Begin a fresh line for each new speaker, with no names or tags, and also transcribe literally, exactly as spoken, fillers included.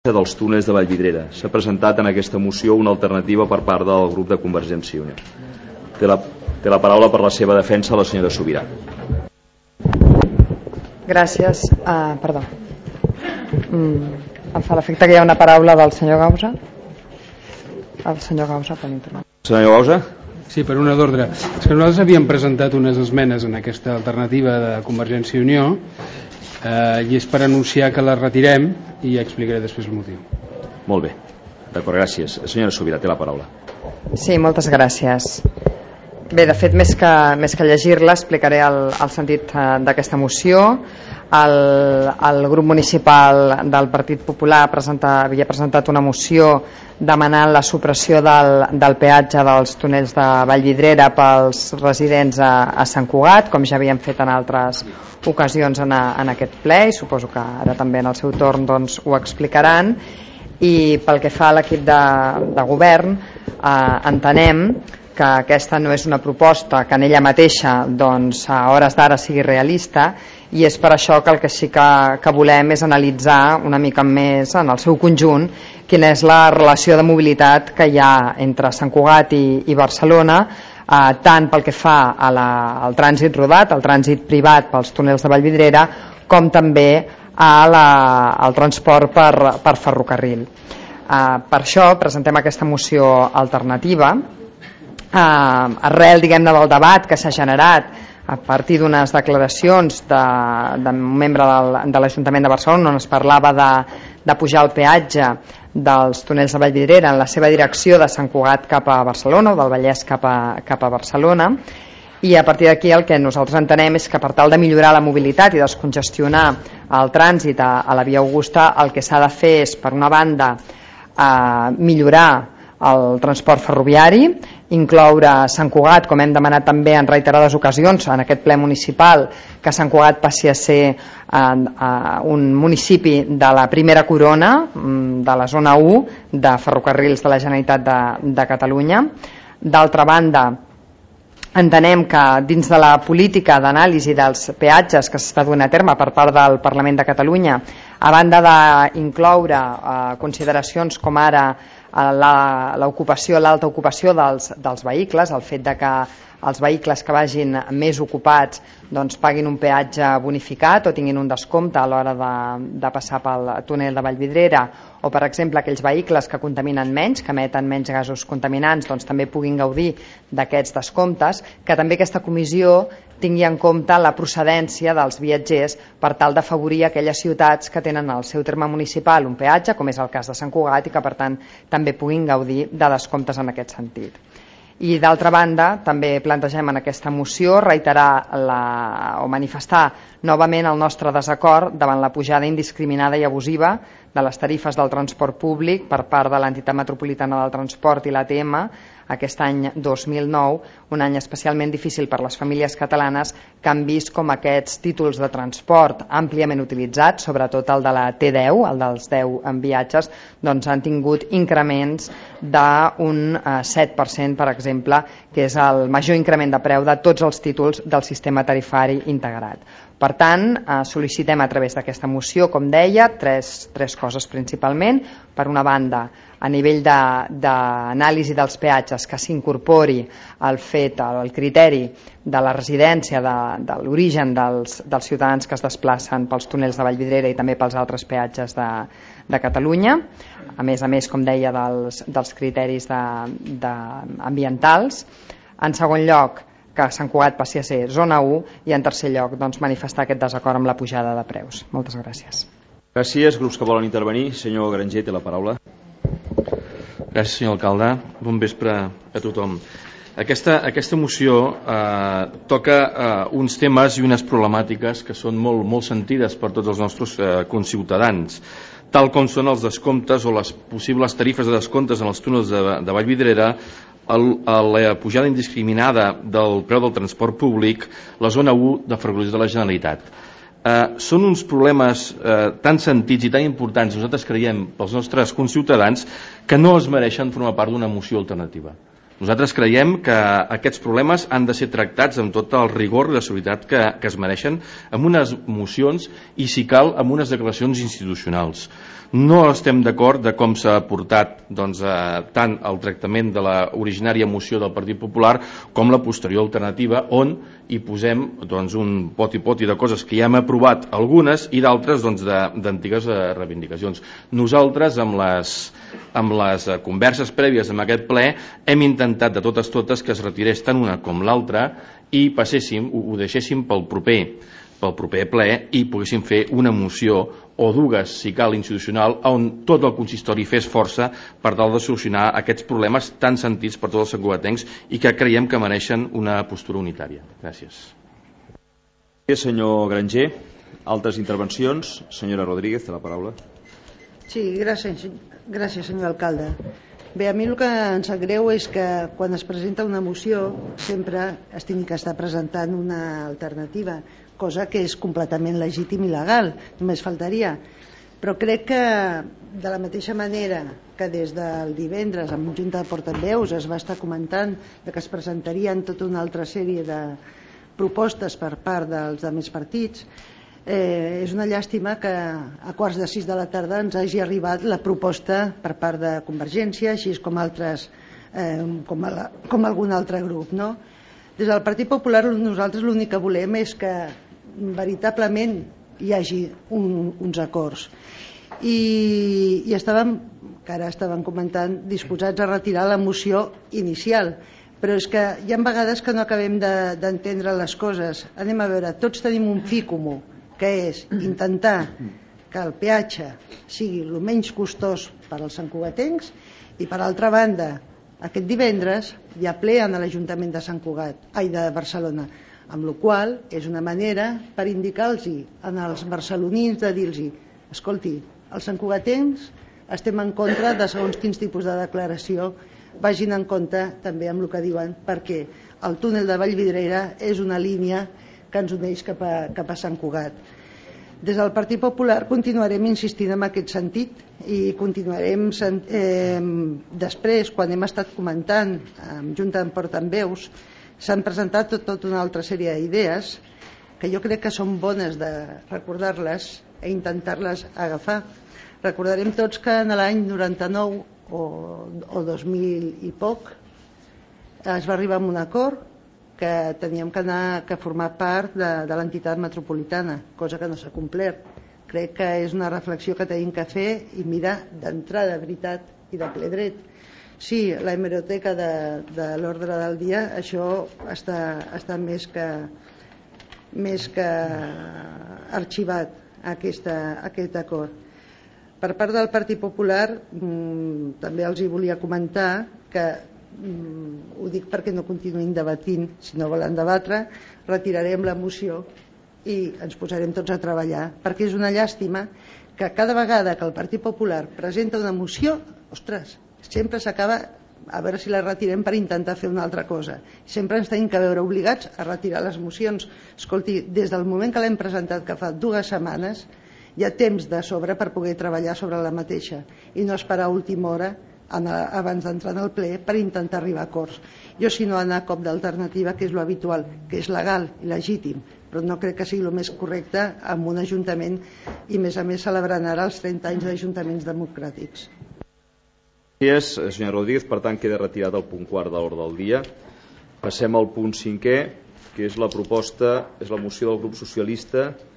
dels túnels de Vallvidrera. S'ha presentat en aquesta moció una alternativa per part del grup de Convergència i Unió. Té la, té la paraula per la seva defensa la senyora Subirà.
Gràcies. Uh, perdó. Mm, em fa l'efecte que hi ha una paraula del senyor Gausa. El senyor Gausa pot intervenir.
Senyor Gausa?
Sí, per una d'ordre. És que nosaltres havíem presentat unes esmenes en aquesta alternativa de Convergència i Unió eh, i és per anunciar que les retirem i ja explicaré després el motiu.
Molt bé, d'acord, gràcies. Senyora Subirà, té la paraula.
Sí, moltes gràcies. Bé, de fet, més que, més que llegir-la, explicaré el, el sentit d'aquesta moció. El, el grup municipal del Partit Popular presenta, havia presentat una moció demanant la supressió del, del peatge dels túnels de Vallvidrera pels residents a, a Sant Cugat, com ja havíem fet en altres ocasions en, a, en aquest ple, i suposo que ara també en el seu torn doncs, ho explicaran. I pel que fa a l'equip de, de govern, eh, entenem que aquesta no és una proposta que en ella mateixa doncs, a hores d'ara sigui realista, i és per això que el que sí que, que volem és analitzar una mica més en el seu conjunt quina és la relació de mobilitat que hi ha entre Sant Cugat i, i Barcelona, eh, tant pel que fa a la, al trànsit rodat, al trànsit privat pels túnels de Vallvidrera, com també a la, al transport per, per ferrocarril. Eh, per això presentem aquesta moció alternativa, eh, arrel, diguem-ne, del debat que s'ha generat a partir d'unes declaracions d'un de, de membre del, de l'Ajuntament de Barcelona, on es parlava de, de pujar el peatge dels túnels de Vallvidrera en la seva direcció de Sant Cugat cap a Barcelona o del Vallès cap a, cap a Barcelona, i a partir d'aquí el que nosaltres entenem és que per tal de millorar la mobilitat i descongestionar el trànsit a, a la via Augusta, el que s'ha de fer és, per una banda, eh, millorar el transport ferroviari, incloure Sant Cugat, com hem demanat també en reiterades ocasions en aquest ple municipal, que Sant Cugat passi a ser eh, eh, un municipi de la primera corona de la zona u de ferrocarrils de la Generalitat de, de Catalunya. D'altra banda, entenem que dins de la política d'anàlisi dels peatges que s'està duent a terme per part del Parlament de Catalunya, a banda d'incloure eh, consideracions com ara l'ocupació, l'alta ocupació dels, dels vehicles, el fet de que els vehicles que vagin més ocupats doncs paguin un peatge bonificat o tinguin un descompte a l'hora de, de passar pel túnel de Vallvidrera, o per exemple aquells vehicles que contaminen menys, que emeten menys gasos contaminants, doncs també puguin gaudir d'aquests descomptes, que també aquesta comissió tingui en compte la procedència dels viatgers per tal d'afavorir aquelles ciutats que tenen al seu terme municipal un peatge, com és el cas de Sant Cugat, i que per tant també puguin gaudir de descomptes en aquest sentit. I d'altra banda, també plantegem en aquesta moció reiterar la, o manifestar novament el nostre desacord davant la pujada indiscriminada i abusiva de les tarifes del transport públic per part de l'Entitat Metropolitana del Transport i l'A T M aquest any dos mil nou, un any especialment difícil per les famílies catalanes que han vist com aquests títols de transport àmpliament utilitzats, sobretot el de la T deu, el dels deu en viatges, doncs han tingut increments d'un set per cent, per exemple, que és el major increment de preu de tots els títols del sistema tarifari integrat. Per tant, sol·licitem a través d'aquesta moció, com deia, tres, tres coses principalment. Per una banda, a nivell d'anàlisi de, dels peatges, que s'incorpori el fet, el criteri de la residència, de, de l'origen dels, dels ciutadans que es desplacen pels túnels de Vallvidrera i també pels altres peatges de, de Catalunya, a més a més, com deia, dels, dels criteris de, de, ambientals. En segon lloc, que Sant Cugat passi a ser zona u, i en tercer lloc doncs, manifestar aquest desacord amb la pujada de preus. Moltes gràcies.
Gràcies. Grups que volen intervenir. Senyor Granger, té la paraula.
Gràcies, senyor alcalde. Bon vespre a tothom. Aquesta, aquesta moció eh, toca eh, uns temes i unes problemàtiques que són molt, molt sentides per tots els nostres eh, conciutadans, tal com són els descomptes o les possibles tarifes de descomptes en els túnels de, de Vallvidrera, el, la pujada indiscriminada del preu del transport públic, la zona u de ferrocarrils de la Generalitat. Eh, són uns problemes eh, tan sentits i tan importants, nosaltres creiem, pels nostres conciutadans, que no es mereixen formar part d'una moció alternativa. Nosaltres creiem que aquests problemes han de ser tractats amb tot el rigor i la seguretat que, que es mereixen, amb unes mocions i, si cal, amb unes declaracions institucionals. No estem d'acord de com s'ha portat doncs, eh, tant el tractament de la originària moció del Partit Popular com la posterior alternativa, on hi posem doncs, un pot i pot i de coses que ja hem aprovat algunes i d'altres doncs, d'antigues eh, reivindicacions. Nosaltres, amb les, amb les eh, converses prèvies amb aquest ple, hem intentat de totes totes que es retirés tant una com l'altra i passéssim, ho, ho deixéssim pel proper pel proper ple i poguéssim fer una moció o dues, si cal, institucional, on tot el consistori fes força per tal de solucionar aquests problemes tan sentits per tots els santcugatencs i que creiem que mereixen una postura unitària. Gràcies.
Senyor Granger, altres intervencions. Senyora Rodríguez, té la paraula.
Sí, gràcies, gràcies senyor alcalde. Bé, a mi el que em sap greu és que quan es presenta una moció sempre es tingui que estar presentant una alternativa, cosa que és completament legítim i legal, només faltaria. Però crec que de la mateixa manera que des del divendres amb Junta de Portaveus es va estar comentant que es presentarien tota una altra sèrie de propostes per part dels altres partits, Eh, és una llàstima que a quarts de sis de la tarda ens hagi arribat la proposta per part de Convergència, així com altres, eh, com, a la, com algun altre grup, no? Des del Partit Popular nosaltres l'únic que volem és que veritablement hi hagi un, uns acords i, i estàvem, que ara estàvem comentant, disposats a retirar la moció inicial, però és que hi ha vegades que no acabem d'entendre de, les coses. Anem a veure, tots tenim un fi comú, que és intentar que el peatge sigui el menys costós per als santcugatencs i, per altra banda, aquest divendres hi ha ple en l'Ajuntament de Sant Cugat, ai, de Barcelona, amb la qual és una manera per indicar-los als barcelonins de dir-los: escolti, els santcugatencs estem en contra de segons quins tipus de declaració, vagin en compte també amb el que diuen, perquè el túnel de Vallvidrera és una línia que ens uneix cap a, cap a Sant Cugat. Des del Partit Popular continuarem insistint en aquest sentit i continuarem eh, després, quan hem estat comentant amb Junta de Portaveus, s'han presentat tot, tot una altra sèrie d'idees que jo crec que són bones de recordar-les i intentar-les agafar. Recordarem tots que en l'any noranta-nou o, o dos mil i poc es va arribar a un acord que teníem que anar a formar part de, de l'entitat metropolitana, cosa que no s'ha complert. Crec que és una reflexió que tenim que fer i mirar d'entrada, de veritat, i de ple dret. Sí, la hemeroteca de, de l'ordre del dia, això està, està més que, més que arxivat, aquesta, aquest acord. Per part del Partit Popular, mmm, també els hi volia comentar que Mm, ho dic perquè no continuïn debatint, si no volen debatre retirarem la moció i ens posarem tots a treballar, perquè és una llàstima que cada vegada que el Partit Popular presenta una moció, ostres, sempre s'acaba a veure si la retirem per intentar fer una altra cosa, sempre ens tenim que veure obligats a retirar les mocions. Escolti, des del moment que l'hem presentat, que fa dues setmanes, hi ha temps de sobre per poder treballar sobre la mateixa i no esperar a última hora abans d'entrar en el ple per intentar arribar a acords. Jo, si no, anar a cop d'alternativa, que és lo habitual, que és legal i legítim, però no crec que sigui el més correcte amb un ajuntament i, a més a més, celebrant ara els trenta anys d'ajuntaments democràtics.
Gràcies, senyora Rodríguez. Per tant, queda retirat el punt quart de l'ordre del dia. Passem al punt cinquè, que és la proposta, és la moció del grup socialista